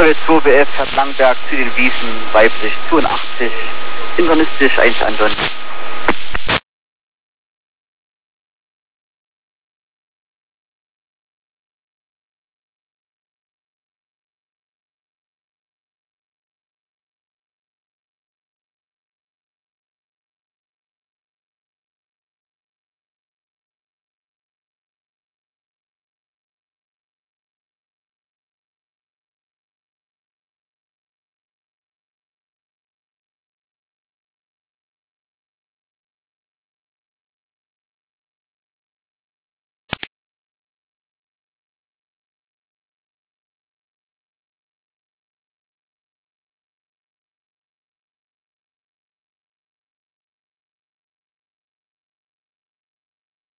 2 WF, Herr Langberg zu den Wiesen, weiblich 82, internistisch 1 Anton.